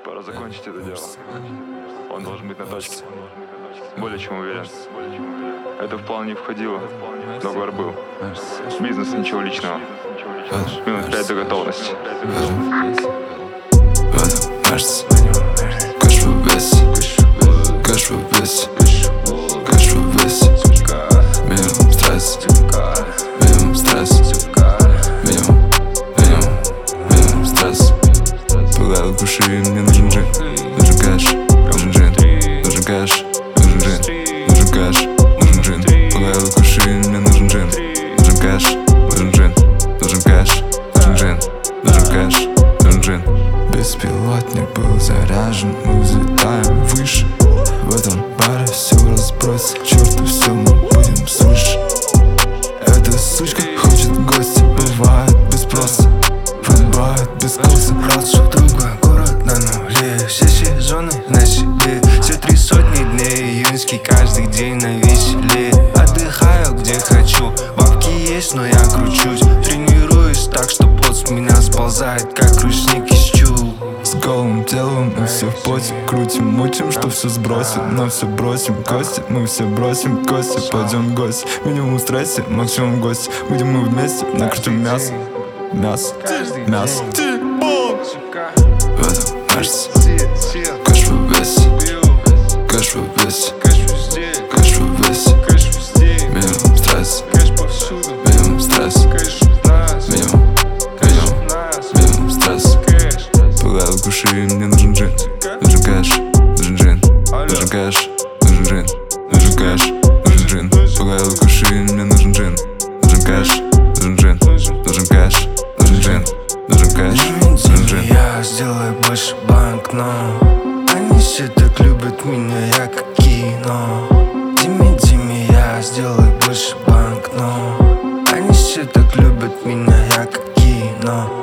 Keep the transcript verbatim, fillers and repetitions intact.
Пора закончить это дело. Он должен быть на точке. Более чем уверен. Это вполне входило. Договор был. Бизнес, ничего личного. Минут пять до готовности. Кэш в весе, кэш в весе, кэш в весе. Минимум стресс, минимум стресс, минимум, минимум, минимум стресс. Пылаю души, мне нужен джин, нужен кэш, нужен джин, нужен кэш, нужен джин, нужен кэш, нужен джин. Пылаю души, мне нужен джин, нужен кэш, нужен джин, нужен кэш, нужен джин, нужен кэш, нужен джин. Беспилотник был заряжен, мы взлетаем выше. В этом баре все разбросит, к черту все мы будем свыше. Эта сучка хочет гостя, бывает без спроса, бывает без вкуса. Брат, друга, город на нуле, все сезоны на себе. Все три сотни дней, июньский каждый день на веселе. Отдыхаю где хочу, бабки есть, но я кручусь. Тренируюсь так, что пот с меня сползает, как ручник из чул. С голым телом мы все в поте, крутим, мутим, что все сбросит. Но все бросим кости, мы все бросим кости. Пойдем в гости, минимум в стрессе, максимум в гости. Будем мы вместе, накрутим мясо, мясо, мясо. В этом кажется кэш в весе, кэш в весе, кэш в весе. Минимум стресс, минимум стресс, минимум, минимум, минимум стресс. Пылаю в души, мне нужен джин, нужен кэш, нужен джин, нужен кэш, нужен джин, нужен кэш, нужен джин. Пылаю в души, мне нужен джин, нужен кэш, нужен джин, нужен кэш, нужен джин, нужен кэш, нужен джин. Я сделаю больше банкнот. Они все так любят меня, я как кино. Диме, Диме, я сделаю больше банкнот. Они все так любят меня, я как кино.